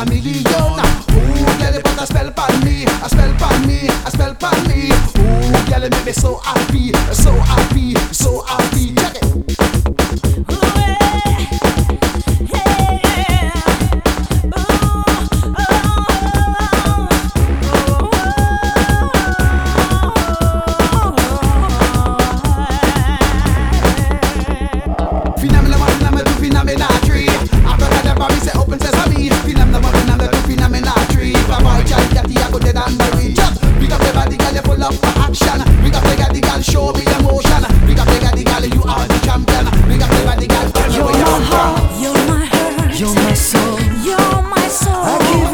million. Ooh, girl, you put a spell on me, a spell on me, a spell on me. Ooh, girl, you make me so happy, so happy, so happy. Check it. Show me emotion. We got play the girl, you are the champion. We got play the girl, tell me where you're from. You're my heart, You're my soul. you're my soul. I give